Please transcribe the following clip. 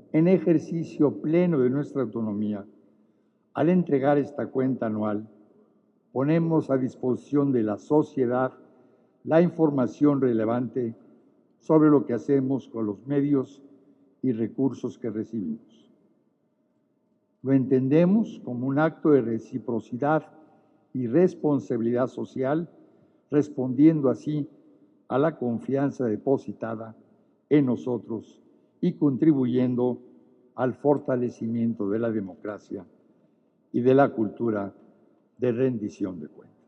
en ejercicio pleno de nuestra autonomía, al entregar esta cuenta anual, ponemos a disposición de la sociedad la información relevante sobre lo que hacemos con los medios y recursos que recibimos. Lo entendemos como un acto de reciprocidad y responsabilidad social, respondiendo así a la confianza depositada en nosotros y contribuyendo al fortalecimiento de la democracia y de la cultura de rendición de cuentas.